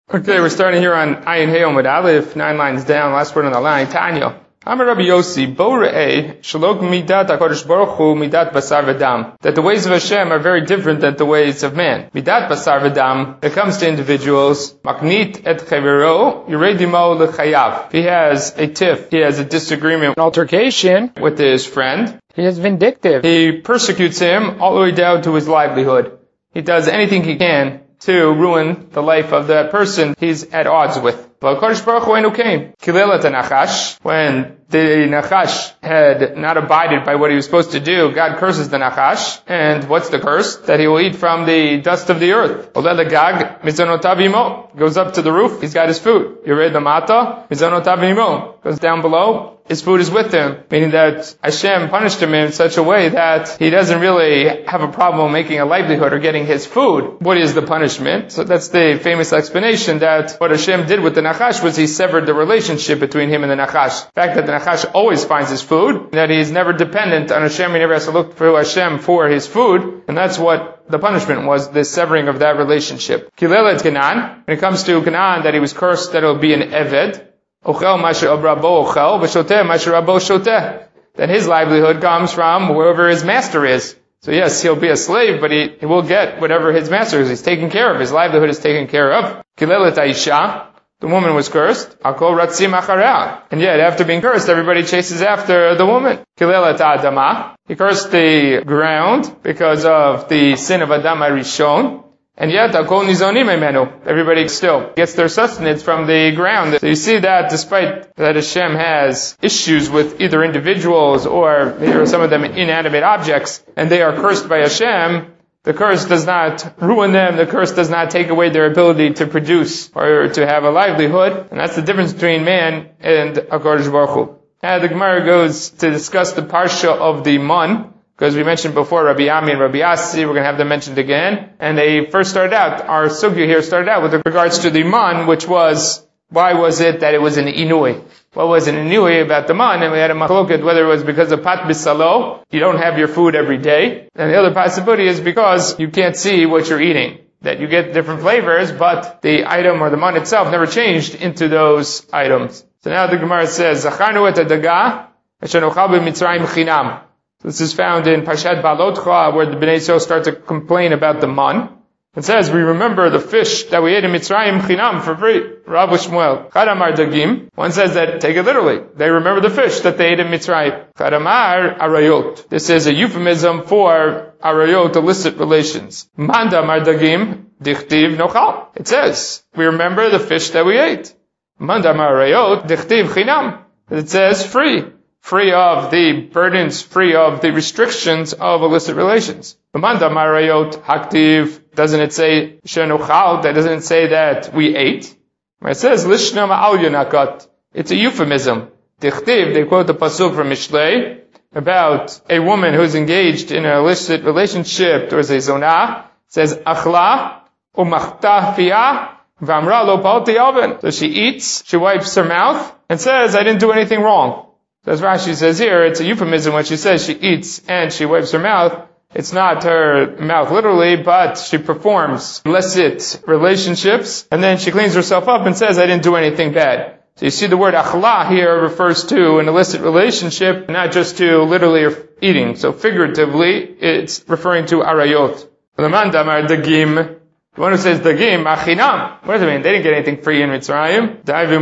Okay, we're starting here on Ayin Hey Omid Aleph, 9 lines down, last word on the line, Tanya. Amar Rabbi Yossi, Bo Re'eh, Shalok Midat HaKadosh Baruch Hu, Midat Basar V'Dam. That the ways of Hashem are very different than the ways of man. Midat Basar V'Dam, it comes to individuals, Maknit et Chavero, Yeredimo L'Chayav. He has a tiff, he has a disagreement, an altercation with his friend. He is vindictive. He persecutes him all the way down to his livelihood. He does anything he can to ruin the life of that person he's at odds with. When the Nachash had not abided by what he was supposed to do, God curses the Nachash. And what's the curse? That he will eat from the dust of the earth. Goes up to the roof, he's got his food. Goes down below, his food is with him. Meaning that Hashem punished him in such a way that he doesn't really have a problem making a livelihood or getting his food. What is the punishment? So that's the famous explanation that what Hashem did with the Nachash was he severed the relationship between him and the Nachash. The fact that the Nachash always finds his food, that he's never dependent on Hashem, he never has to look for Hashem for his food, and that's what the punishment was, the severing of that relationship. Kilelet Canaan, when it comes to Canaan, that he was cursed that it will be an Eved, Ochel Masher Abrabo Ochel, V'Shoteh Masher Rabo Shoteh. That his livelihood comes from wherever his master is. So yes, he'll be a slave, but he will get whatever his master is. He's taken care of. His livelihood is taken care of. Kilelet Aisha, the woman was cursed. Akol Ratzim Acharah. And yet, after being cursed, everybody chases after the woman. Kilelet Adama, he cursed the ground because of the sin of Adam HaRishon. And yet, everybody still gets their sustenance from the ground. So you see that despite that Hashem has issues with either individuals or maybe some of them inanimate objects, and they are cursed by Hashem, the curse does not ruin them, the curse does not take away their ability to produce or to have a livelihood. And that's the difference between man and HaKadosh Baruch Hu. Now the Gemara goes to discuss the parsha of the man, because we mentioned before Rabbi Ami and Rabbi Asi, we're going to have them mentioned again. And they first started out, our sugya here started out with regards to the man, which was, why was it that it was an inui? What was an inui about the man? And we had a machloket whether it was because of pat bisalo, you don't have your food every day. And the other possibility is because you can't see what you're eating. That you get different flavors, but the item or the man itself never changed into those items. So now the Gemara says, Zacharnu et hadaga, eshenochal b'mitzrayim chinam. This is found in Parshat Balotcha, where the Bnei Yisrael start to complain about the man. It says, we remember the fish that we ate in Mitzrayim chinam for free. Rav Shmuel. Chadamar dagim. One says that, take it literally. They remember the fish that they ate in Mitzrayim. Chadamar arayot. This is a euphemism for arayot, illicit relations. Mandamar dagim, dichtiv nochal. It says, we remember the fish that we ate. Mandamar arayot, dichtiv chinam. It says free. Free of the burdens, free of the restrictions of illicit relations. Manda marayot haktiv, doesn't it say shenuchal? That doesn't say that we ate. It says lishna ma'al yanakat. It's a euphemism. Dichtiv, they quote the pasuk from Mishlei about a woman who's engaged in an illicit relationship towards a zonah. It says achla umachta fiyah v'amra lo palti oven. So she eats, she wipes her mouth, and says, I didn't do anything wrong. As Rashi says here, it's a euphemism when she says she eats and she wipes her mouth. It's not her mouth literally, but she performs illicit relationships, and then she cleans herself up and says, I didn't do anything bad. So you see the word achla here refers to an illicit relationship, not just to literally eating. So figuratively, it's referring to arayot. The one who says dagim, achinam. What does it mean? They didn't get anything free in Mitzrayim.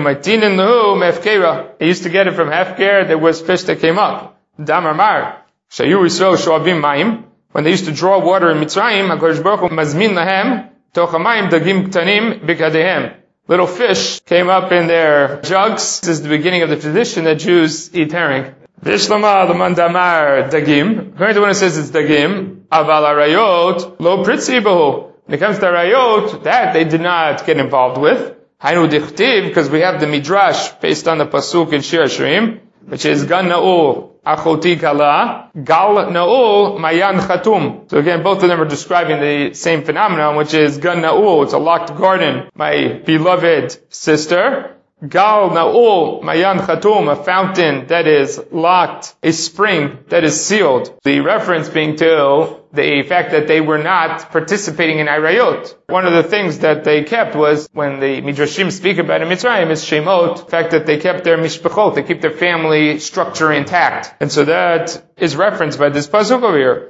They used to get it from hefker. There was fish that came up. Damar shayu Yisrael shoavim mayim. When they used to draw water in Mitzrayim, HaKadosh Baruch Hu mazmin lahem toch hamayim dagim ktanim bikadehem. Little fish came up in their jugs. This is the beginning of the tradition that Jews eat herring. Vishlama l'mandamar dagim. According to one who says it's dagim, aval arayot lo pritzi bahu. When it comes to Arayot, that they did not get involved with. Hainu dichtiv, because we have the Midrash based on the Pasuk in Shir Hashirim, which is Gan Na'ul Achoti Kala, Gal Na'ul Mayan Chatum. So again, both of them are describing the same phenomenon, which is Gan Na'ul, it's a locked garden, my beloved sister. Gal Na'ul Mayan Chatum, a fountain that is locked, a spring that is sealed. The reference being to the fact that they were not participating in Arayot. One of the things that they kept was, when the Midrashim speak about in Mitzrayim, is Shemot, the fact that they kept their mishpachot, they keep their family structure intact. And so that is referenced by this pasuk over here.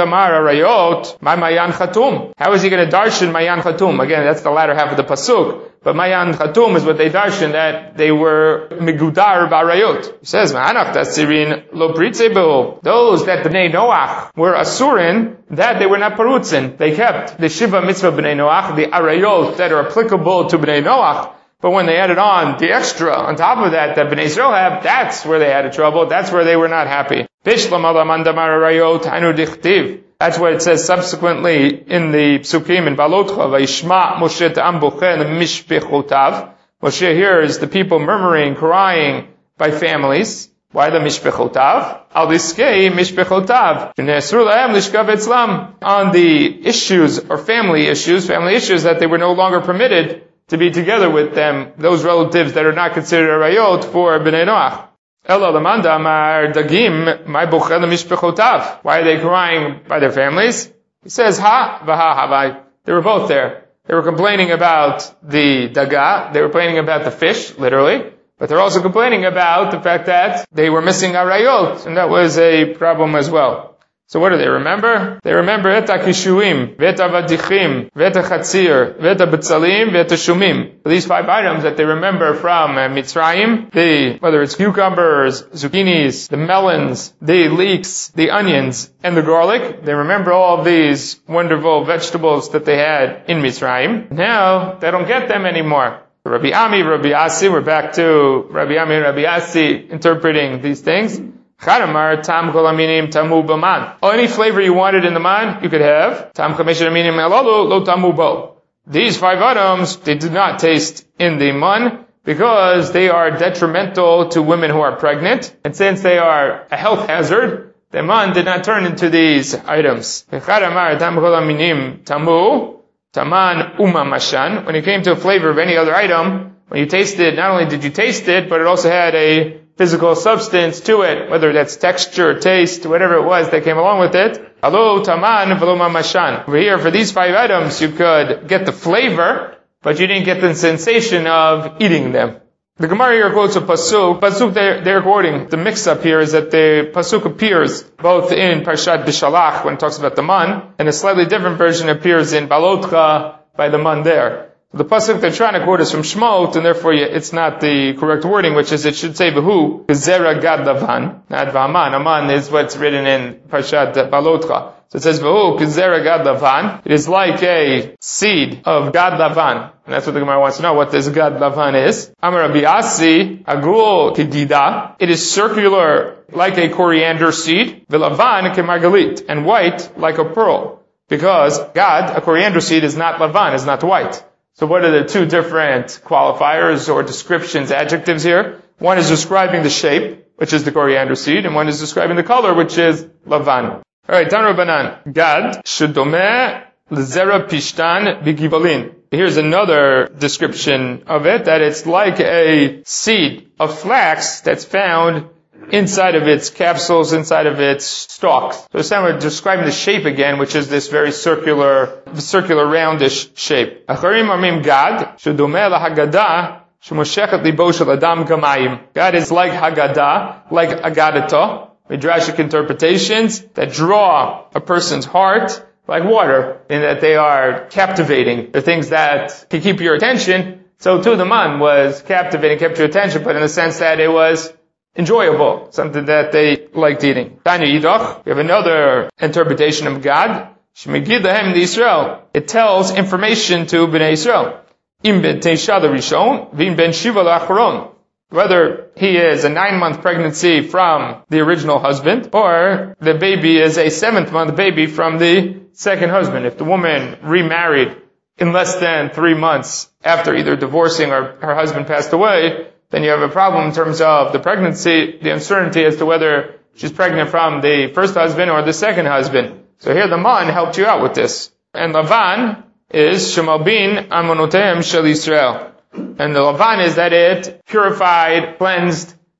Arayot, my Mayan Chatum. How is he going to darshan Mayan Chatum? Again, that's the latter half of the pasuk. But Mayan Chatum is what they darshan, that they were Migudar B'Arayot. He says, Ma'anach Tasirin Lo Pritze Be'o. Those that the Bnei Noach were Asurin, that they were not Parutzin. They kept the Shiva Mitzvah Bnei Noach, the Arayot that are applicable to Bnei Noach. But when they added on the extra on top of that Bnei Israel have, that's where they had trouble. That's where they were not happy. Bishlam Alamandamar Arayot Hanu Dichtiv. That's what it says subsequently in the Psukim in Balotcha, Vayishma Moshe Ta'am Bochen Mishpechotav. Moshe hears the people murmuring, crying by families. Why the Mishpechotav? Al Diskei Mishpechotav. Nesru Lahem Lishkav Etzlam. On the issues, or family issues that they were no longer permitted to be together with them, those relatives that are not considered Arayot for Bnei Noach. Ela Lamanda Amar Dagim, my Bochel Mishpechotav. Why are they crying by their families? He says, Ha, Vaha, Havai. They were both there. They were complaining about the daga, they were complaining about the fish, literally, but they're also complaining about the fact that they were missing arayot, and that was a problem as well. So what do they remember? They remember Eta Kishuim, Veta Vadichim, Veta Chatzir, Veta Betzalim, Veta Shumim. These 5 items that they remember from Mitzrayim, whether it's cucumbers, zucchinis, the melons, the leeks, the onions, and the garlic, they remember all of these wonderful vegetables that they had in Mitzrayim. Now, they don't get them anymore. Rabbi Ami, Rabbi Asi, we're back to Rabbi Ami and Rabbi Asi interpreting these things. Charamar tam kol aminim tamu b'man. Any flavor you wanted in the man, you could have. Tam chamesh aminim alalu lo tamu bo. These 5 items, they did not taste in the man because they are detrimental to women who are pregnant. And since they are a health hazard, the man did not turn into these items. Charamar tam kol aminim tamu taman umamashan. When it came to a flavor of any other item, when you tasted, not only did you taste it, but it also had a physical substance to it, whether that's texture, taste, whatever it was that came along with it. Alo taman v'lo mamashan. Over here, for these 5 items, you could get the flavor, but you didn't get the sensation of eating them. The Gemara here quotes a pasuk. Pasuk they're quoting. The mix-up here is that the pasuk appears both in Parshat Bishalach when it talks about the man, and a slightly different version appears in Balotcha by the man there. The pasuk they're trying to quote is from Shemot, and therefore it's not the correct wording, which is it should say Behu, Gezerah Gad Lavan, not V'aman. Aman is what's written in Parshat Balotcha. So it says Behu, Gezerah Gad Lavan. It is like a seed of Gad Lavan. And that's what the Gemara wants to know, what this Gad Lavan is. Amar Rabbi Asi, Agul Kedida. It is circular like a coriander seed. V'lavan kemargalit. And white like a pearl. Because Gad, a coriander seed, is not Lavan, is not white. So what are the 2 different qualifiers or descriptions, adjectives here? One is describing the shape, which is the coriander seed, and one is describing the color, which is lavan. Alright, Tan Rabbanan. Gad, shedome l'zera pishtan b'givalin. Here's another description of it, that it's like a seed of flax that's found inside of its capsules, inside of its stalks. So it's we're describing the shape again, which is this very circular roundish shape. Acharim armim Gad, shedumeh lahagada, shemoshechet libo shel adam kamayim. Gad is like Haggadah, like Agadata, Midrashic interpretations that draw a person's heart like water, in that they are captivating. They're things that can keep your attention. So too the man was captivating, kept your attention, but in the sense that it was enjoyable, something that they liked eating. Tanya Yidach, we have another interpretation of Gad. Shemegid lahem Yisrael. It tells information to Bnei Yisrael. Im ben teisha l'rishon, v'im ben shiva l'achron. Whether he is a 9-month pregnancy from the original husband, or the baby is a 7th-month baby from the second husband. If the woman remarried in less than 3 months after either divorcing or her husband passed away, then you have a problem in terms of the pregnancy, the uncertainty as to whether she's pregnant from the first husband or the second husband. So here the man helped you out with this. And Lavan is Shemalbin Amonoteim Shel Yisrael. And the Lavan is that it purified, cleansed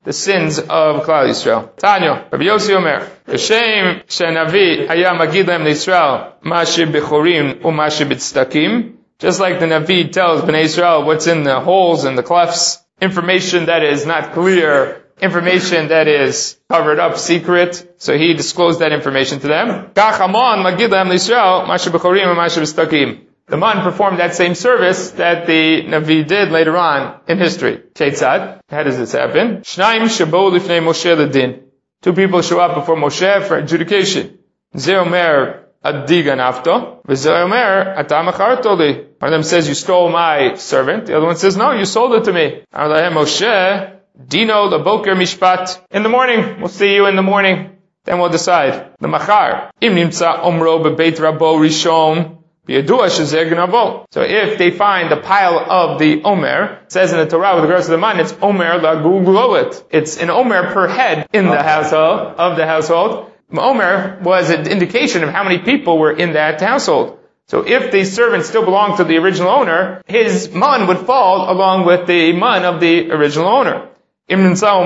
the sins of Klal Yisrael. Tanya, Rabbi Yossi Omer, V'shem she'navi haya magid lehem l'Yisrael ma she'bechorim u'ma she'b'tzdakim. Just like the Navi tells Bnei Israel what's in the holes and the clefts, information that is not clear, information that is covered up, secret. So he disclosed that information to them. Kach Hamon magid lehem l'Yisrael ma she'bechorim u'ma she'b'tzdakim. The man performed that same service that the Navi did later on in history. Ketzad, how does this happen? Shnaim shebou lifnei Moshe ledin. Two people show up before Moshe for adjudication. Ze omer adiga nafto, v'ze omer ata macharto li. One of them says, you stole my servant. The other one says, no, you sold it to me. Amar lahem Moshe, dino laboker mishpat. In the morning, we'll see you in the morning. Then we'll decide. The machar. Im nimtza omro bebeit rabo rishon. So if they find the pile of the omer, it says in the Torah with regards to the man, it's omer la gulgulolet. It's an omer per head in the household. Omer was an indication of how many people were in that household. So if the servant still belonged to the original owner, his man would fall along with the man of the original owner. If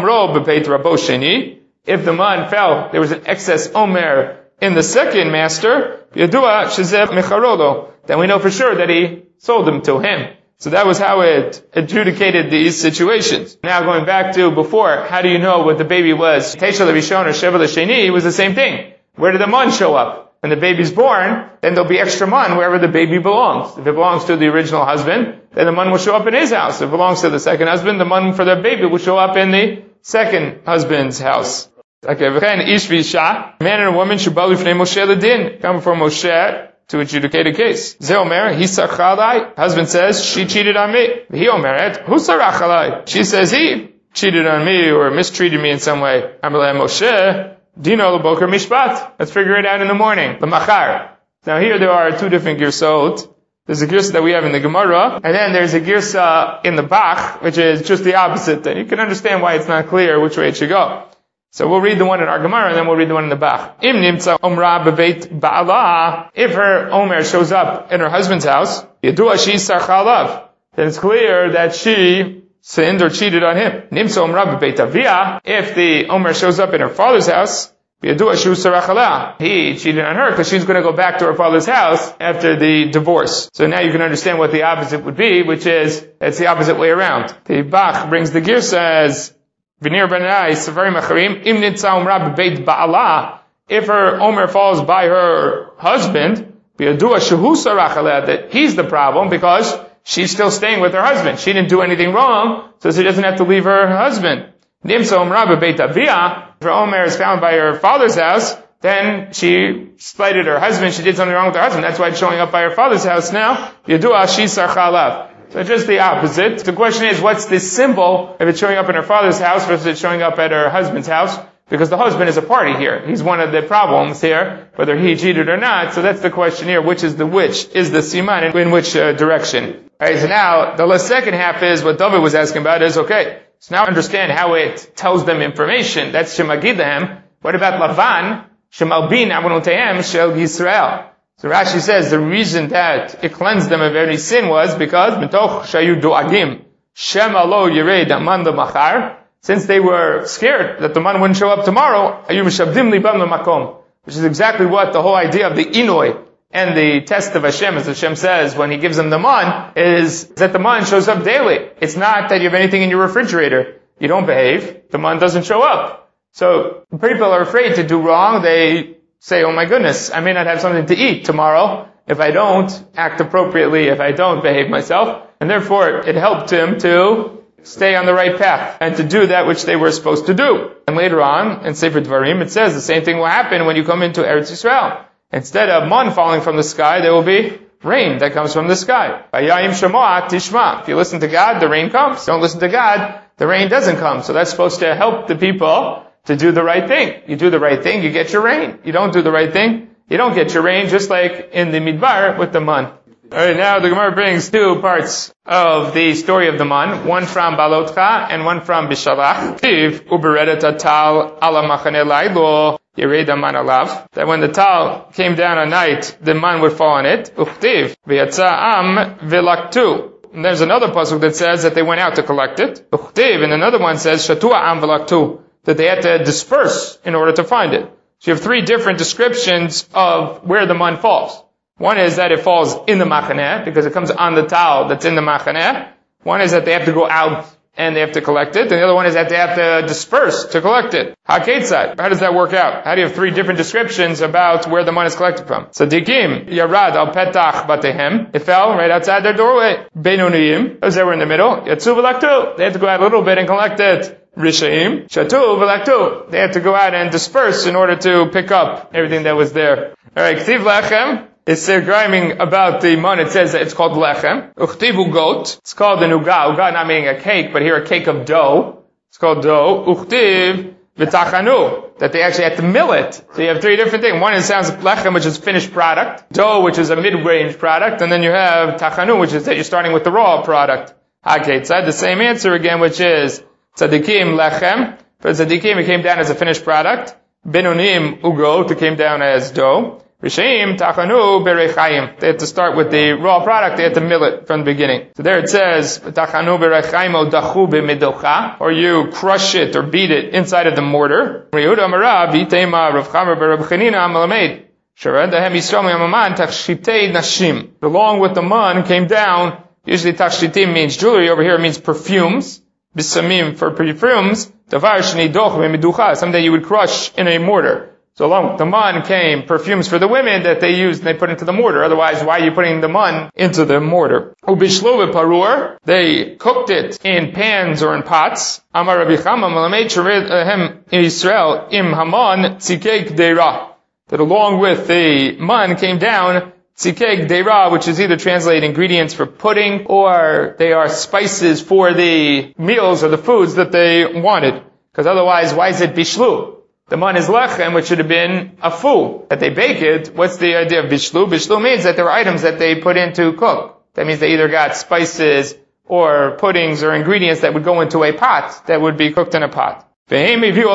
the man fell, there was an excess omer in the second master, then we know for sure that he sold them to him. So that was how it adjudicated these situations. Now going back to before, how do you know what the baby was? Teisha l'rishon or Sheva l'sheni, it was the same thing. Where did the man show up? When the baby's born, then there'll be extra man wherever the baby belongs. If it belongs to the original husband, then the man will show up in his house. If it belongs to the second husband, the man for the baby will show up in the second husband's house. Okay, ish v'isha, man and a woman should bow lifnei Moshe ledin, come before Moshe to adjudicate a case. Ze omer, he sarcha alai. Husband says, she cheated on me. He omeret, hu sarach alai. She says, he cheated on me or mistreated me in some way. Amar lahem Moshe, dino l'boker mishpat. Let's figure it out in the morning. L'machar. Now here there are two different girsot. There's a girsa that we have in the Gemara, and then there's a girsa in the Bach, which is just the opposite. And you can understand why it's not clear which way it should go. So we'll read the one in our Gemara, and then we'll read the one in the Bach. Im nimtza omra bebeit ba'ala. If her omer shows up in her husband's house, yadua she sarcha alav. Then it's clear that she sinned or cheated on him. Nimtza omra bebeit avia. If the omer shows up in her father's house, yadua shu sarach ala. He cheated on her because she's going to go back to her father's house after the divorce. So now you can understand what the opposite would be, which is, it's the opposite way around. The Bach brings the girsa as, if her omer falls by her husband, that he's the problem because she's still staying with her husband. She didn't do anything wrong, so she doesn't have to leave her husband. If her omer is found by her father's house, then she slighted her husband, she did something wrong with her husband. That's why it's showing up by her father's house now. So just the opposite. The question is, what's this symbol if it's showing up in her father's house versus it's showing up at her husband's house? Because the husband is a party here. He's one of the problems here, whether he cheated or not. So that's the question here. Which is the siman, in which direction? Alright, so now, the second half is what David was asking about is, okay, so now understand how it tells them information. That's Shemagidhem. What about Lavan? Shemalbin Abunotehem Shel Yisrael. So Rashi says the reason that it cleansed them of any sin was because mitoch shayu doagim shema lo yirei daman machar. Since they were scared that the man wouldn't show up tomorrow, ayu mishabdim libam lemakom, which is exactly what the whole idea of the inoi and the test of Hashem, as Hashem says when He gives them the man, is that the man shows up daily. It's not that you have anything in your refrigerator. You don't behave, the man doesn't show up. So people are afraid to do wrong. They say, oh my goodness, I may not have something to eat tomorrow if I don't act appropriately, if I don't behave myself. And therefore, it helped him to stay on the right path and to do that which they were supposed to do. And later on, in Sefer Dvarim, it says the same thing will happen when you come into Eretz Yisrael. Instead of man falling from the sky, there will be rain that comes from the sky. If you listen to God, the rain comes. Don't listen to God, the rain doesn't come. So that's supposed to help the people to do the right thing. You do the right thing, you get your rain. You don't do the right thing, you don't get your rain, just like in the Midbar with the man. Alright, now the Gemara brings two parts of the story of the man, one from Balotcha and one from Bishalach. That when the tal came down at night, the man would fall on it. And there's another pasuk that says that they went out to collect it. And another one says Shatu ha'am v'laktu, that they had to disperse in order to find it. So you have three different descriptions of where the man falls. One is that it falls in the machaneh, because it comes on the towel that's in the machaneh. One is that they have to go out and they have to collect it. And the other one is that they have to disperse to collect it. HaKetzad. How does that work out? How do you have three different descriptions about where the money is collected from? Tzadikim, Yarad al Petach Batehem. It fell right outside their doorway. Benuniyim, those that were in the middle. Yatsu v'laktu. They had to go out a little bit and collect it. Rishaim, Shatu v'laktu. They had to go out and disperse in order to pick up everything that was there. Alright, Ktiv Lechem. It's rhyming about the man. It says that it's called lechem. Uchtivu goat. It's called an uga. Uga not meaning a cake, but here a cake of dough. It's called dough. Uchtiv v'tachanu. That they actually had to mill it. So you have three different things. One, it sounds lechem, which is finished product. Dough, which is a mid-range product. And then you have tachanu, which is that you're starting with the raw product. HaKetzad, the same answer again, which is tzadikim lechem. For tzadikim, it came down as a finished product. Benonim ugot, it came down as dough. Rishayim tachanu bereichayim. They had to start with the raw product. They had to mill it from the beginning. So there it says tachanu bereichayim o dachu b'midocha, or you crush it or beat it inside of the mortar. Yehuda Amarav Yitema Rav Chamer B'Rav Chanina Amalamed. Sharedahem Yisrael Yamaman tachshitei nashim. Along with the man came down. Usually tachshitim means jewelry. Over here it means perfumes. Bisamim for perfumes. Davar shnidoch b'miducha. Something you would crush in a mortar. So along with the man came perfumes for the women that they used and they put into the mortar. Otherwise, why are you putting the man into the mortar? Ubishlo parur. They cooked it in pans or in pots. Amar Rabbi Chama malamed sherehem Yisrael im haman tzikek deira. That along with the man came down tzikek deira, which is either translated ingredients for pudding or they are spices for the meals or the foods that they wanted. Because otherwise, why is it bishlu? The man is lechem, which should have been a fu. That they bake it, what's the idea of bishlu? Bishlu means that there are items that they put in to cook. That means they either got spices or puddings or ingredients that would go into a pot that would be cooked in a pot. This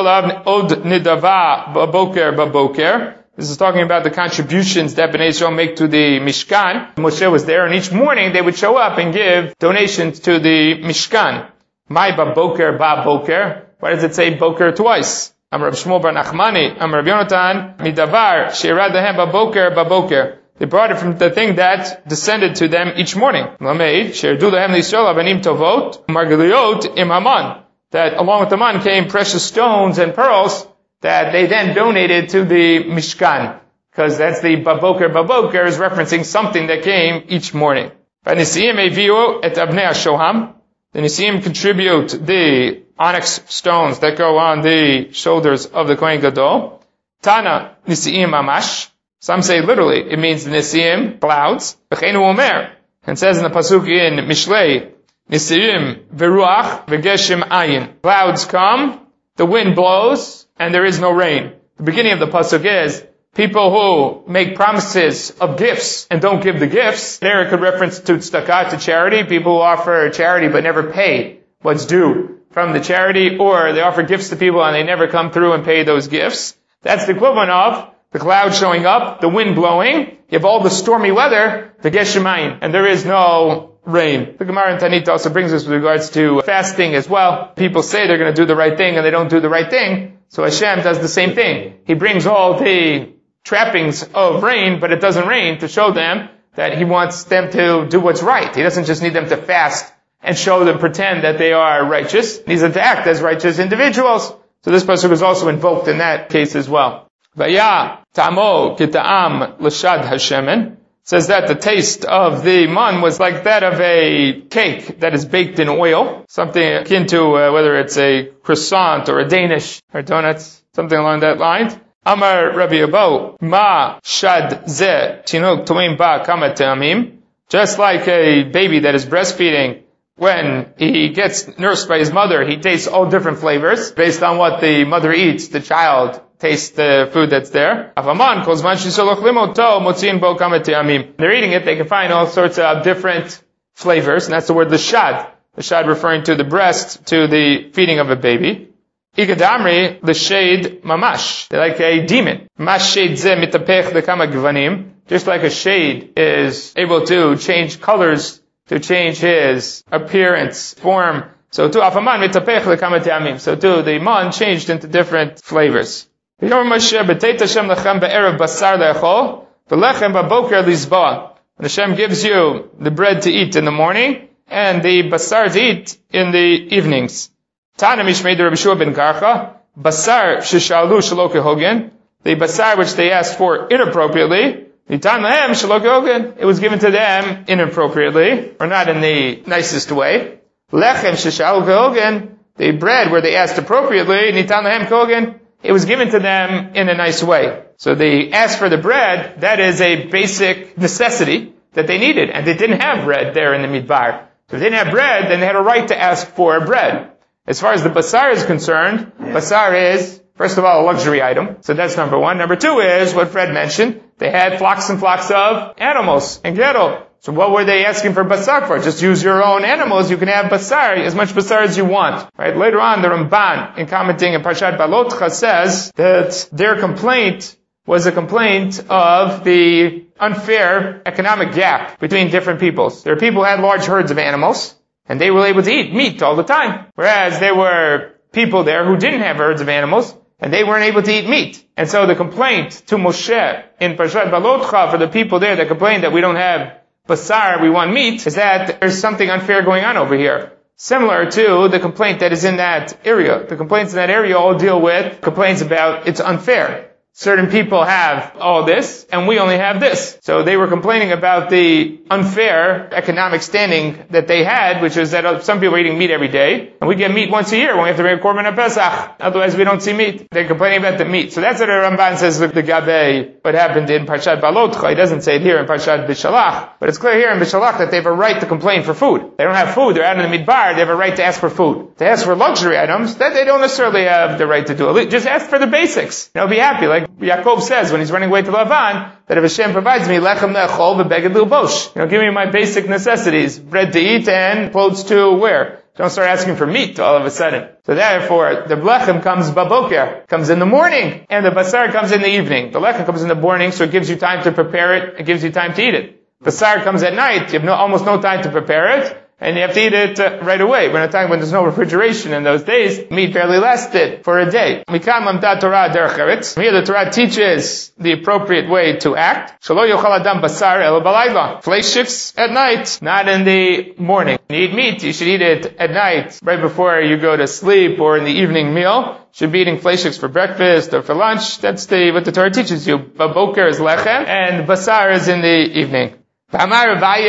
is talking about the contributions that Bnei Yisrael make to the Mishkan. Moshe was there, and each morning they would show up and give donations to the Mishkan. My baboker, baboker. Why does it say boker twice? Amar Rav Shmuel bar Nachmani, Amar Rav Yonatan, midavar she'irad lahem baboker baboker. They brought it from the thing that descended to them each morning. Lameid she'irdu lahem l'Yisrael avanim tovot margaliot im haman. That along with the man came precious stones and pearls that they then donated to the Mishkan. Because that's the baboker is referencing something that came each morning. V'nisiim eviu et abnei hashoham. The Nisiim contribute the onyx stones that go on the shoulders of the Kohen Gadol. Tana Nisiim Mamash. Some say literally, it means Nisiim, clouds. V'cheinu omer. And says in the pasuk in Mishlei, Nisiim veruach v'geshem ayin. Clouds come, the wind blows, and there is no rain. The beginning of the pasuk is, people who make promises of gifts and don't give the gifts. There it could reference to tzedakah, to charity. People who offer charity but never pay what's due from the charity, or they offer gifts to people and they never come through and pay those gifts. That's the equivalent of the cloud showing up, the wind blowing. You have all the stormy weather, the geshemayim, and there is no rain. The Gemara in Tanit also brings us with regards to fasting as well. People say they're going to do the right thing and they don't do the right thing. So Hashem does the same thing. He brings all the trappings of rain, but it doesn't rain, to show them that He wants them to do what's right. He doesn't just need them to fast and show them, pretend that they are righteous. He needs them to act as righteous individuals. So this pasuk is also invoked in that case as well. Vaya ta'amo kita'am l'shad hashemen. Says that the taste of the man was like that of a cake that is baked in oil. Something akin to whether it's a croissant or a Danish or donuts, something along that line. Amar Rabbi Abo, ma shad ze tinok toim ba kama te'amim. Just like a baby that is breastfeeding, when he gets nursed by his mother, he tastes all different flavors. Based on what the mother eats, the child tastes the food that's there. They're eating it, they can find all sorts of different flavors, and that's the word l'shad. L'shad referring to the breast, to the feeding of a baby. Ikadamri, the shade mamash. They're like a demon. Mash shade ze mitapech lekama gvanim. Just like a shade is able to change colors to change his appearance, form. So too, afaman mitapech lekama te'amim. So too, the man changed into different flavors. When Hashem gives you the bread to eat in the morning and the basar to eat in the evenings. Tana mishmei Rabbi Shua ben Karcha, basar sheshalu shelo kehogen, the basar which they asked for inappropriately, nitan lahem shelo kehogen, it was given to them inappropriately, or not in the nicest way. Lechem sheshalu kehogen, the bread where they asked appropriately, nitan lahem kehogen, it was given to them in a nice way. So they asked for the bread, that is a basic necessity that they needed, and they didn't have bread there in the midbar. So if they didn't have bread, then they had a right to ask for bread. As far as the basar is concerned, basar is, first of all, a luxury item. So that's number one. Number two is what Fred mentioned. They had flocks and flocks of animals and cattle. So what were they asking for basar for? Just use your own animals. You can have basar, as much basar as you want. Right? Later on, the Ramban, in commenting in Parshat Balotcha, says that their complaint was a complaint of the unfair economic gap between different peoples. There are people who had large herds of animals, and they were able to eat meat all the time. Whereas there were people there who didn't have herds of animals, and they weren't able to eat meat. And so the complaint to Moshe in Parshat Balotcha for the people there that complained that we don't have basar, we want meat, is that there's something unfair going on over here. Similar to the complaint that is in that area. The complaints in that area all deal with complaints about it's unfair. Certain people have all this, and we only have this. So they were complaining about the unfair economic standing that they had, which is that some people are eating meat every day, and we get meat once a year when we have to make Korban Pesach. Otherwise we don't see meat. They're complaining about the meat. So that's what the Ramban says the Gabe, what happened in Parshat Balotcha. He doesn't say it here in Parshat Bishalach, but it's clear here in Bishalach that they have a right to complain for food. They don't have food, they're out in the midbar, they have a right to ask for food. To ask for luxury items, that they don't necessarily have the right to do. Just ask for the basics. They'll be happy. Like Yaakov says when he's running away to Lavan, that if Hashem provides me lechem le'echol v'beged lilbosh, give me my basic necessities, bread to eat and clothes to wear. Don't start asking for meat all of a sudden. So therefore, the lechem comes baboker, comes in the morning, and the basar comes in the evening. The lechem comes in the morning, so it gives you time to prepare it, it gives you time to eat it. Basar comes at night, you have almost no time to prepare it, and you have to eat it right away. We're in a time when there's no refrigeration in those days. Meat barely lasted for a day. Here the Torah teaches the appropriate way to act. Fleishiks at night, not in the morning. When you eat meat, you should eat it at night, right before you go to sleep or in the evening meal. You should be eating fleishiks for breakfast or for lunch. That's what the Torah teaches you. Baboker is lechem, and basar is in the evening. We just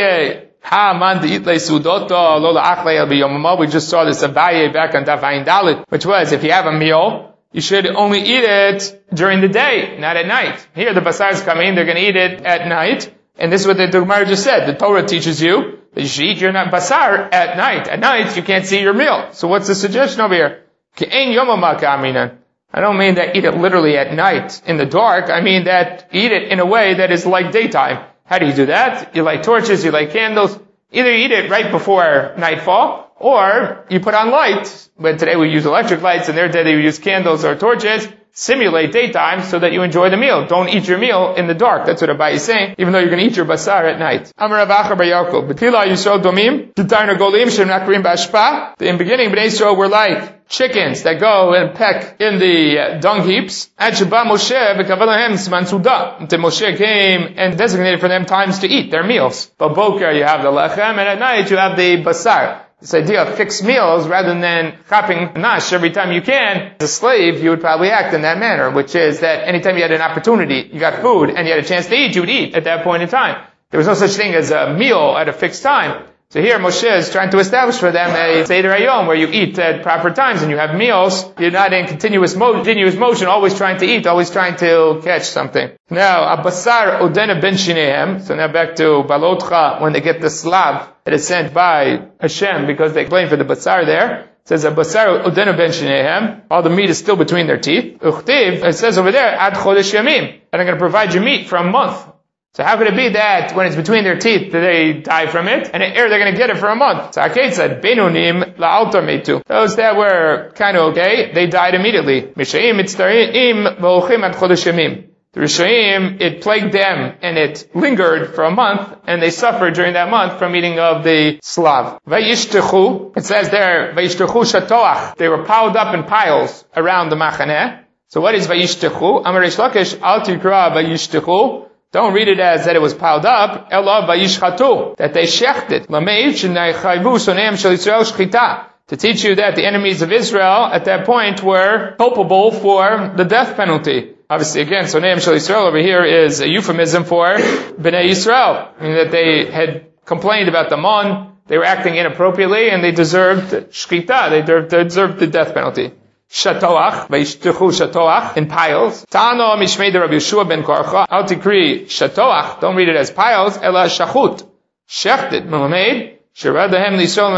saw this Abaye back on Daf Ayin Dalet, which was if you have a meal, you should only eat it during the day, not at night. Here the basars come in, they're going to eat it at night, and this is what the Gemara just said. The Torah teaches you that you should eat your basar at night. At night you can't see your meal. So what's the suggestion over here? I don't mean that eat it literally at night in the dark. I mean that eat it in a way that is like daytime. How do you do that? You light torches, you light candles. Either you eat it right before nightfall, or you put on lights. But today we use electric lights, and their day we use candles or torches. Simulate daytime so that you enjoy the meal. Don't eat your meal in the dark. That's what Abai is saying, even though you're going to eat your basar at night. In the beginning, Bnei Yisrael were like chickens that go and peck in the dung heaps. Until Moshe came and designated for them times to eat their meals. But boker you have the lechem, and at night you have the basar. This idea of fixed meals rather than chopping nash every time you can. As a slave, you would probably act in that manner, which is that anytime you had an opportunity, you got food, and you had a chance to eat, you would eat at that point in time. There was no such thing as a meal at a fixed time. So here Moshe is trying to establish for them a Seder Hayom where you eat at proper times and you have meals. You're not in continuous motion, always trying to eat, always trying to catch something. Now, Abasar Odena Ben Shinehem. So now back to Balotcha, when they get the slab that is sent by Hashem because they claim for the Basar there. It says Abasar Odena Ben Shinehem. All the meat is still between their teeth. Uchtiv, it says over there, Ad Chodesh Yamim. And I'm going to provide you meat for a month. So how could it be that when it's between their teeth that they die from it, and they're going to get it for a month? So Aked said, Benunim la'altar metu. Those that were kind of okay, they died immediately. Mishaim mitztarim v'olchim ad chodesh yamim. The Rishonim, it plagued them, and it lingered for a month, and they suffered during that month from eating of the slav. Vayishtechu, it says there, Vayishtechu shatoach. They were piled up in piles around the machaneh. So what is Vayishtechu? Amar Reish Lakish, al tikra Vayishtechu. Don't read it as that it was piled up. Ela Vayishchatu, that they shechted. Lameid shenaychayvu soneim shel Yisrael shchita. To teach you that the enemies of Israel at that point were culpable for the death penalty. Obviously, again, Soneim Shel Yisrael over here is a euphemism for Bnei Yisrael, meaning that they had complained about the mon, they were acting inappropriately, and they deserved shchita, they deserved the death penalty. Shatoach, vayishtechu shatoach, in piles. Tano mishmei de Rabbi Yeshua ben Korcha, al tikri shatoach, don't read it as piles, ela shachut, shechted, melamed, that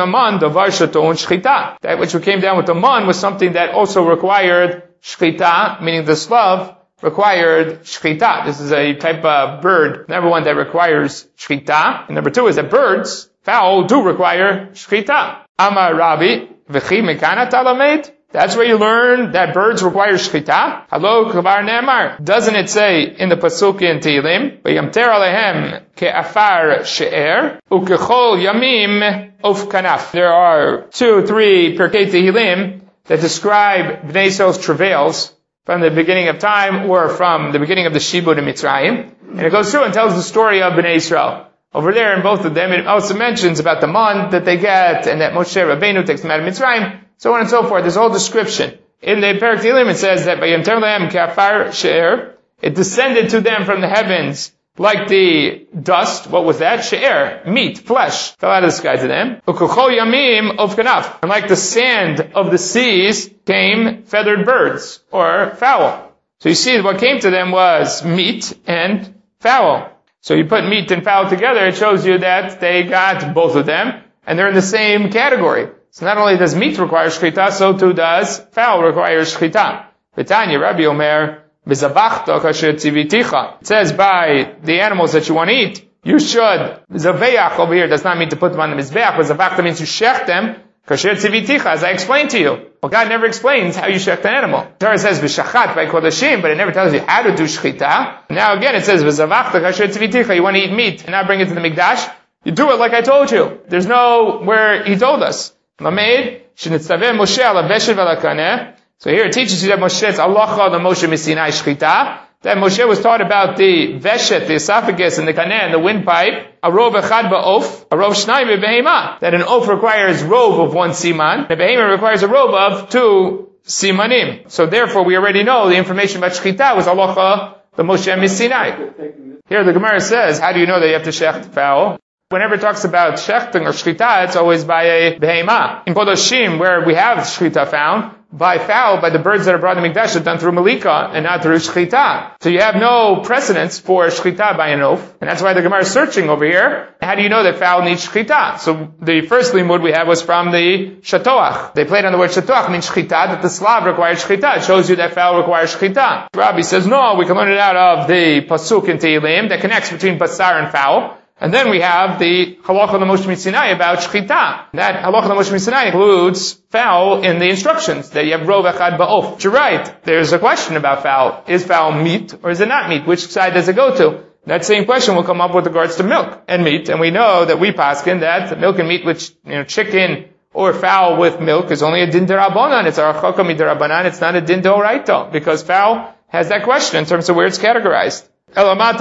which came down with the man was something that also required shchita, meaning the slav required shchita. This is a type of bird, number one, that requires shchita. And number two is that birds, fowl, do require shchita. Amar Rabbi, v'chi mekana talamed? That's where you learn that birds require shchita. Halo kvar ne'amar. Doesn't it say in the pasuk in Tehillim, v'yamter alehem ke'afar she'er, u'kechol yamim of kanaf. There are 2-3 Pirkei Tehillim that describe Bnei Yisrael's travails from the beginning of time or from the beginning of the Shibud in Mitzrayim. And it goes through and tells the story of Bnei Yisrael. Over there in both of them, it also mentions about the man that they get and that Moshe Rabbeinu takes them out of Mitzrayim, so on and so forth. There's a whole description. In the Perek Tehillim it says that Vayamter lehem ke'afar she'er, it descended to them from the heavens like the dust. What was that? She'er, meat, flesh, fell out of the sky to them. U'kuchol yamim of kanaf. And like the sand of the seas came feathered birds, or fowl. So you see what came to them was meat and fowl. So you put meat and fowl together, it shows you that they got both of them, and they're in the same category. So not only does meat require shchita, so too does fowl require shchita. V'tanya, Rabbi Omer, v'zavachta kasher tziviticha. It says by the animals that you want to eat, you should, zaveach over here does not mean to put them on the mizbeach, but zavachta means you shech them, kasher tziviticha, as I explained to you. Well, God never explains how you shech the animal. The Torah says v'shachat by kodashim, but it never tells you how to do shchita. Now again it says v'zavachta kasher tziviticha, you want to eat meat and not bring it to the mikdash, you do it like I told you. There's no where he told us. Lamed, shenitzaveh Moshe ala veshet v'alakaneh. So here it teaches you that Moshe's halacha the Moshe Misinai shchita, that Moshe was taught about the veshet, the esophagus, and the kaneh, and the windpipe, a rov echad ba'of, a rov shnayim b'behema, that an oaf requires rov of 1 siman, and a behema requires a rov of 2 simanim. So therefore we already know the information about shchita was halacha the Moshe Misinai. Here the Gemara says, how do you know that you have to shecht fowl? Whenever it talks about shechting or shchita, it's always by a behema. In Kodashim, where we have shchita found, by fowl, by the birds that are brought in the mikdash, are done through malika and not through shchita. So you have no precedence for shchita by an oaf, and that's why the Gemara is searching over here. How do you know that fowl needs shchita? So the first limud we have was from the shatoach. They played on the word shatoach, means shchita, that the slav requires shchita. It shows you that fowl requires shchita. Rabbi says, no, we can learn it out of the pasuk in Tehillim that connects between basar and fowl. And then we have the halacha of the Moshe Misinai about shchita. That halacha of the Moshe Misinai includes fowl in the instructions, that you have rov echad ba'of. You're right. There's a question about fowl. Is fowl meat or is it not meat? Which side does it go to? That same question will come up with regards to milk and meat. And we know that we paskin that milk and meat, which, chicken or fowl with milk is only a din derabanan. It's a rachaka miderabanan. It's not a din doraita, because fowl has that question in terms of where it's categorized. Well then,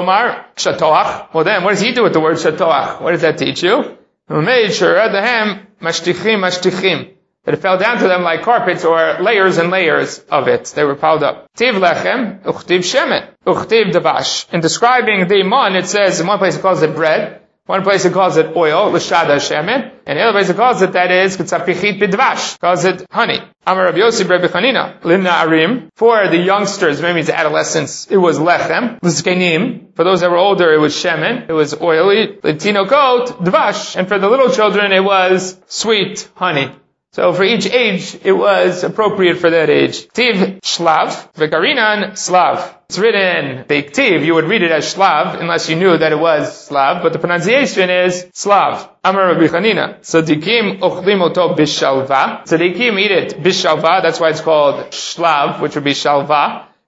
what does he do with the word shatoach? What does that teach you? That it fell down to them like carpets or layers and layers of it. They were piled up. Tiv lechem, uchtiv shemen, uchtiv davash. In describing the man, it says, in one place it calls it bread, one place it calls it oil, l'shada shemen, and the other place it calls it, that is, k'tzapichit b'dvash, calls it honey. Amar Rabbi Yossi Rabbi Chanina, linna'arim, for the youngsters, maybe the adolescents, it was lechem, l'zkenim, for those that were older, it was shemen, it was oily, l'tinokot, dvash, and for the little children, it was sweet honey. So for each age, it was appropriate for that age. Ktiv shlav, v'karinan slav. It's written, the ktiv, you would read it as shlav, unless you knew that it was slav, but the pronunciation is slav. Amar Rabbi Chanina. Tzadikim ochlim oto bishalva. Tzadikim eat it bishalva, that's why it's called shlav, which would be shalva.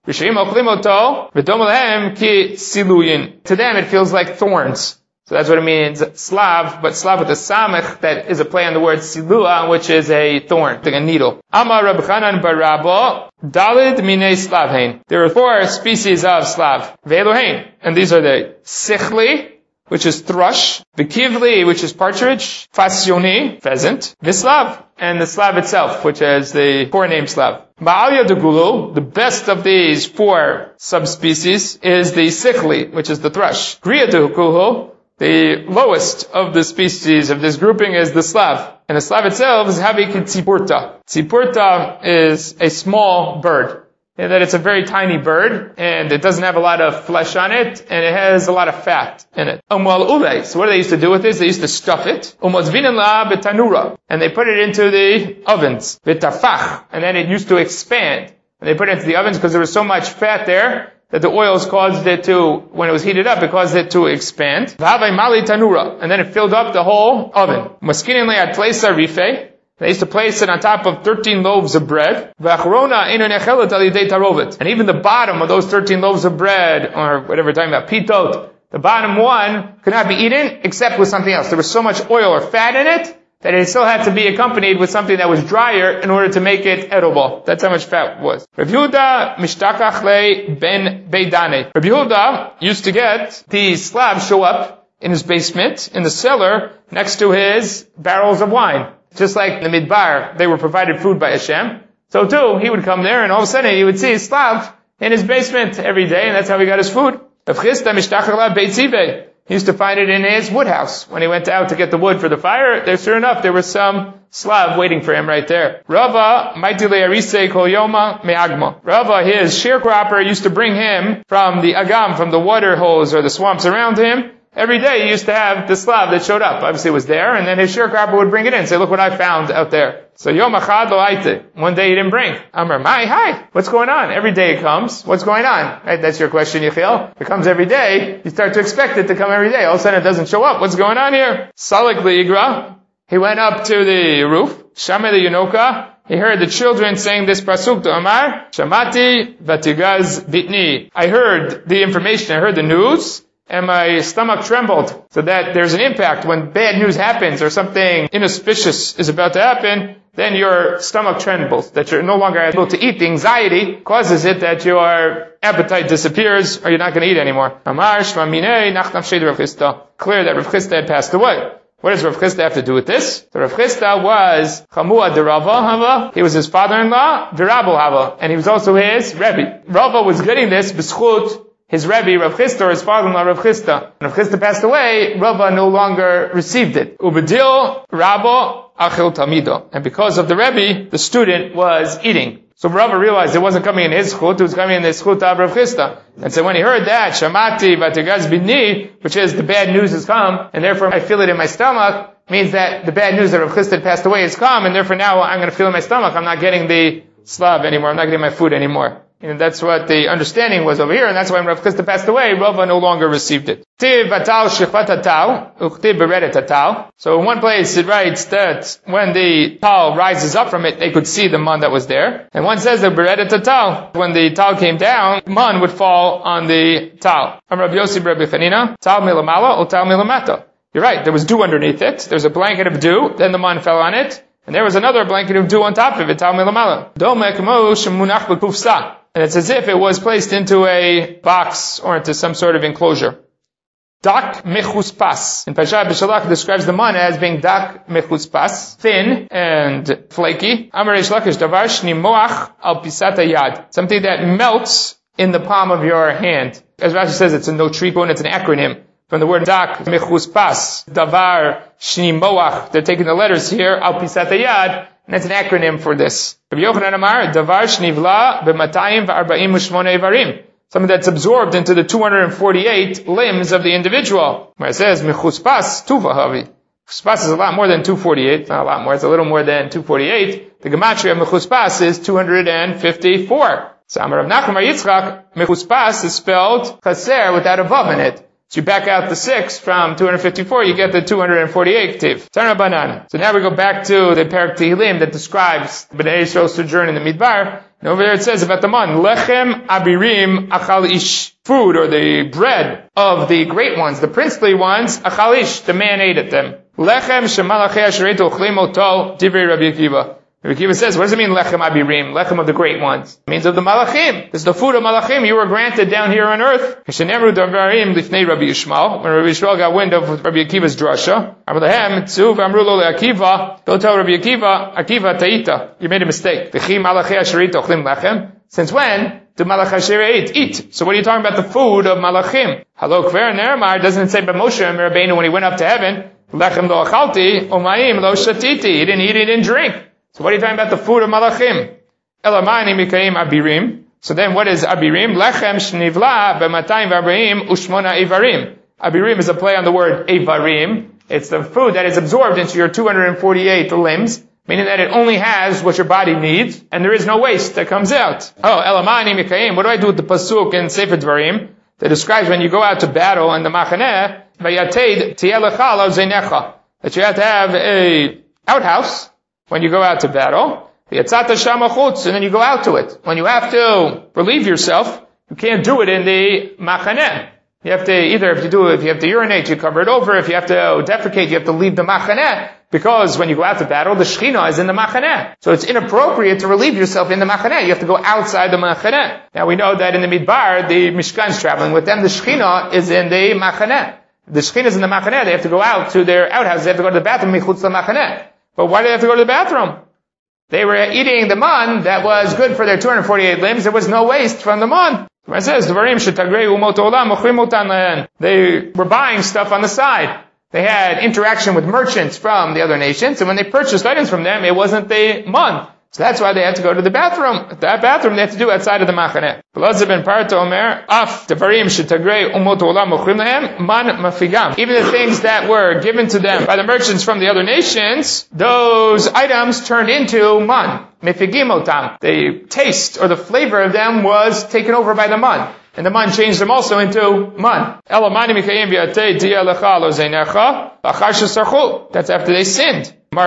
To them it feels like thorns. So that's what it means, slav, but slav with a samech that is a play on the word silua, which is a thorn, like a needle. Amar Reb Chanan bar Rabba, Dalid minei slavhein. There are 4 species of slav. Ve'elohein. And these are the sichli, which is thrush, Vikivli, which is partridge, Fasyoni, pheasant, Vislav, and the slav itself, which is the four-named slav. Ba'alya degulu, the best of these 4 subspecies, is the sichli, which is the thrush. Griya degulu, the lowest of the species of this grouping is the slav. And the slav itself is havik tzipurta. Tzipurta is a small bird. And that it's a very tiny bird, and it doesn't have a lot of flesh on it, and it has a lot of fat in it. So what they used to do with this? They used to stuff it. And they put it into the ovens. And then it used to expand. And they put it into the ovens because there was so much fat there that the oils caused it to, when it was heated up, it caused it to expand. And then it filled up the whole oven. They used to place it on top of 13 loaves of bread. And even the bottom of those 13 loaves of bread, or whatever we're talking about, pitot, the bottom one could not be eaten except with something else. There was so much oil or fat in it that it still had to be accompanied with something that was drier in order to make it edible. That's how much fat was. Rabbi Yehuda mishtakach le ben beidane. Rabbi Yehuda used to get these slabs show up in his basement, in the cellar, next to his barrels of wine. Just like in the Midbar, they were provided food by Hashem. So too, he would come there and all of a sudden he would see his slav in his basement every day, and that's how he got his food. He used to find it in his wood house. When he went out to get the wood for the fire, sure enough, there was some slav waiting for him right there. Rava, his sharecropper, used to bring him from the agam, from the water holes or the swamps around him. Every day he used to have the slav that showed up. Obviously it was there, and then his sharecropper would bring it in and say, look what I found out there. So Yom Achad lo aite. One day he didn't bring. Amar, hi, what's going on? Every day it comes. What's going on? Right, that's your question, Yechiel. It comes every day. You start to expect it to come every day. All of a sudden it doesn't show up. What's going on here? Salik liigra. He went up to the roof. Shame the Yunoka. He heard the children saying this pasuk to Amar, Shamati vatigaz bitni. I heard the information, I heard the news, and my stomach trembled. So that there's an impact when bad news happens or something inauspicious is about to happen, then your stomach trembles, that you're no longer able to eat. The anxiety causes it that your appetite disappears or you're not going to eat anymore. Amar shmaminei nachnam shed Rav Chisda. Clear that Rav Chisda had passed away. What does Rav Chisda have to do with this? So Rav Chisda was Chamua de Rava Hava. He was his father-in-law, V'Rabbo Hava. And he was also his Rebbe. Rava was getting this b'schut his Rebbe, Rav Chisda, or his father-in-law, Rav Chisda. When Rav Chisda passed away, Rava no longer received it. Ubedil Rabbo Achil Tamido. And because of the Rebbe, the student was eating. So Rava realized it wasn't coming in his chut, it was coming in the chut of Rav Chisda. And so when he heard that, Shamati Vatigaz Bidni, which is the bad news has come, and therefore I feel it in my stomach, means that the bad news that Rav Chisda passed away has come, and therefore now I'm going to feel in my stomach, I'm not getting the slav anymore, I'm not getting my food anymore. And that's what the understanding was over here, and that's why when Rav Chisda passed away, Rava no longer received it. So in one place it writes that when the tal rises up from it, they could see the man that was there. And one says that beredet tal, when the tal came down, man would fall on the tal. Rabbi Yossi Rabbi Chanina, tal milamala or tal milamata. You're right, there was dew underneath it. There's a blanket of dew, then the man fell on it, and there was another blanket of dew on top of it, tal milamala. And it's as if it was placed into a box or into some sort of enclosure. Dak mechuspas. And Pashat B'Shalach describes the man as being dak mechuspas, thin and flaky. Amar Reish Lakish, davar shnimoach al pisat yad. Something that melts in the palm of your hand. As Rashi says, it's a notriko, it's an acronym from the word dak mechuspas. Davar shnimoach. They're taking the letters here, al pisat yad. And it's an acronym for this. Rabbi Yochanan Amar, davar shnivla b'matayim v'arba'im u'shmonei ivarim. Something that's absorbed into the 248 limbs of the individual. Where it says, mechuspas tuvahavi. Chuspas is a lot more than 248. Not a lot more, it's a little more than 248. The gematria of mechuspas is 254. So Amar Rav Nachman Bar Yitzchak, mechuspas is spelled chaser without a vav in it. So you back out the 6 from 254, you get the 248 ktiv. Tana Banan. So now we go back to the Perek Tehillim that describes Bnei Yisrael's sojourn in the Midbar. And over there it says about the man, Lechem Abirim Achal Ish. Food, or the bread of the great ones, the princely ones, Achal Ish, the man ate at them. Lechem Shemalachei Asheretu Ochlim Otol Divrei Rabbi Akiva. Rabbi Akiva says, what does it mean, Lechem Abirim? Lechem of the great ones. It means of the Malachim. This is the food of Malachim you were granted down here on earth. When Rabbi Yishmael got wind of Rabbi Akiva's drasha, go tell Rabbi Akiva, Ta'ita, you made a mistake. Since when do Malach Asher eat? So what are you talking about the food of Malachim? Halo Kver Nermar, doesn't it say by Moshe and Rabbeinu when he went up to heaven, Lechem lo achalti, umayim lo shatiti, he didn't eat, he didn't drink. So what are you talking about the food of Malachim? Elamani mikayim abirim. So then what is abirim? Lechem shnivla b'matayim v'arbaim ushmona evarim. Abirim is a play on the word evarim. It's the food that is absorbed into your 248 limbs, meaning that it only has what your body needs, and there is no waste that comes out. Oh, elamani mikayim. What do I do with the pasuk in Sefer Dvarim that describes when you go out to battle in the machaneh, vayateid tielecha lo zeinecha, that you have to have a outhouse when you go out to battle, and then you go out to it. When you have to relieve yourself, you can't do it in the machaneh. You have to, either if you have to urinate, you cover it over. If you have to defecate, you have to leave the machaneh, because when you go out to battle, the Shekhinah is in the machaneh. So it's inappropriate to relieve yourself in the machaneh. You have to go outside the machaneh. Now we know that in the Midbar, the Mishkan is traveling with them. The Shekhinah is in the machaneh. The Shekhinah is in the machaneh. They have to go out to their outhouses. They have to go to the bathroom, michutz the machaneh. But why did they have to go to the bathroom? They were eating the man that was good for their 248 limbs. There was no waste from the man. It says, they were buying stuff on the side. They had interaction with merchants from the other nations, and when they purchased items from them, it wasn't the man. So that's why they had to go to the bathroom. That bathroom they had to do outside of the machaneh. Even the things that were given to them by the merchants from the other nations, those items turned into man. The taste or the flavor of them was taken over by the man. And the man changed them also into man. That's after they sinned. I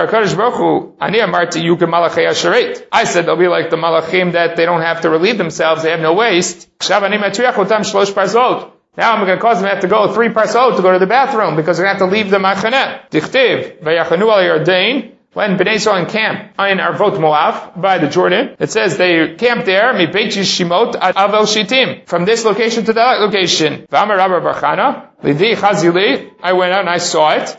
said they'll be like the malachim that they don't have to relieve themselves, they have no waste. Now I'm going to cause them to have to go 3 parsot to go to the bathroom, because they're going to have to leave the machaneh. When Bnei Yisrael encamped in Arvot Moav by the Jordan, it says they camped there, Mibeit Shimot ad Avel Shitim, from this location to that location. V'amar Rabbi Barchana, Lidi Chazili, I went out and I saw it.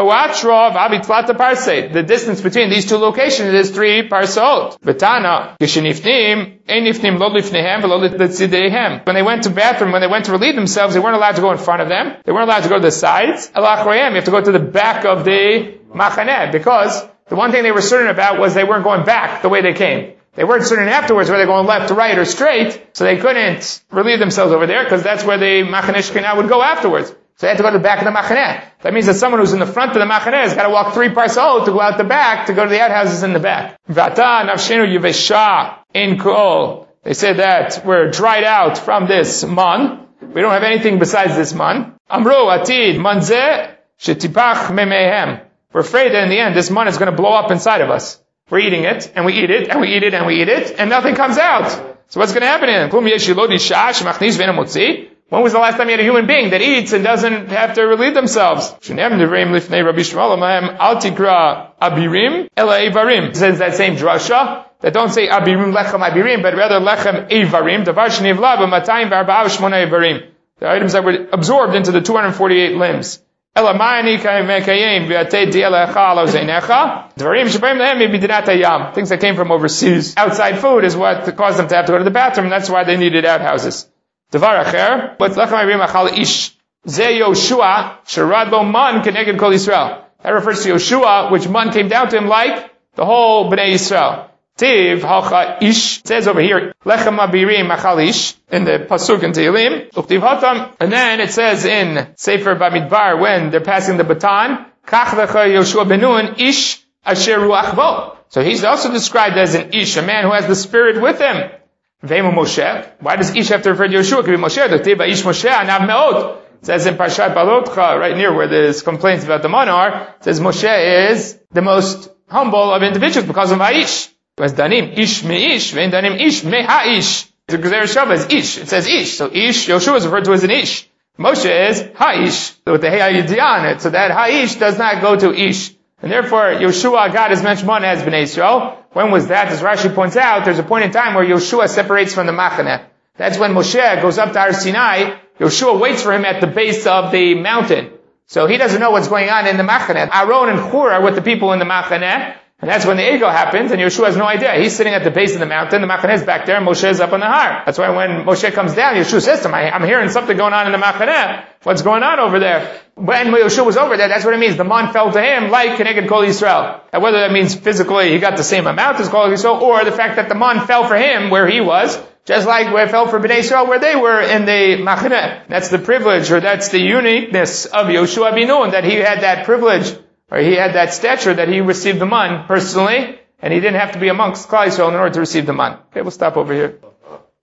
The distance between these 2 locations is 3 parsot. When they went to bathroom, when they went to relieve themselves, they weren't allowed to go in front of them. They weren't allowed to go to the sides. You have to go to the back of the machaneh, because the one thing they were certain about was they weren't going back the way they came. They weren't certain afterwards whether they're going left to right or straight, so they couldn't relieve themselves over there, because that's where the machaneh Shekhinah would go afterwards. So they had to go to the back of the machaneh. That means that someone who's in the front of the machaneh has got to walk 3 parsot to go out the back, to go to the outhouses in the back. Vata nafshenu yivesha in kol. They say that we're dried out from this man. We don't have anything besides this man. Amru atid manzeh shetipach memehem. We're afraid that in the end, this man is going to blow up inside of us. We're eating it, and we eat it, and we eat it, and we eat it, and nothing comes out. So what's going to happen in it? When was the last time you had a human being that eats and doesn't have to relieve themselves? It says that same drasha, that don't say abirim lechem abirim, but rather lechem evarim, the items that were absorbed into the 248 limbs. Things that came from overseas. Outside food is what caused them to have to go to the bathroom, and that's why they needed outhouses. Devar acher, but lechem abirim achal ish ze Yoshua sherad bo man keneged kol Yisrael. That refers to Yoshua, which man came down to him like the whole Bnei Yisrael. Tiv hacha ish, it says over here, lechem abirim achal ish, in the pasuk in Tehillim, uktiv hatam, and then it says in Sefer Bamidbar, when they're passing the baton, kach lecha Yoshua ben Nun ish asher ruach bo. So he's also described as an ish, a man who has the spirit with him. Vemu Moshe. Why does Ish have to refer to Yoshua? It could be Moshe. The Tiva Ish Moshe Anav Meod. It says in Parshat Balotcha, right near where there's complaints about the man are, it says Moshe is the most humble of individuals because of Ha'ish. As danim ish me'ish, ve'en danim ish me'ha'ish. The Gezer Shava is ish. It says ish. So ish, Yoshua is referred to as an ish. Moshe is ha'ish. So with the hey on it. So that ha'ish does not go to ish. And therefore, Yoshua, God is mentioned as Bnei Yisrael. When was that? As Rashi points out, there's a point in time where Yoshua separates from the Machaneh. That's when Moshe goes up to Har Sinai. Yoshua waits for him at the base of the mountain. So he doesn't know what's going on in the Machaneh. Aaron and Hur are with the people in the Machaneh. And that's when the Egel happens, and Yeshua has no idea. He's sitting at the base of the mountain, the Machaneh is back there, and Moshe is up on the Har. That's why when Moshe comes down, Yeshua says to him, I'm hearing something going on in the Machaneh. What's going on over there? When Yeshua was over there, that's what it means. The man fell to him like Keneged Kol Yisrael. And whether that means physically he got the same amount as Kol Yisrael, or the fact that the man fell for him where he was, just like where it fell for Bnei Yisrael where they were in the Machaneh. That's the privilege, or that's the uniqueness of Yoshua bin Nun, that he had that privilege, or he had that stature that he received the man personally, and he didn't have to be amongst Klal Yisrael in order to receive the man. Okay, we'll stop over here.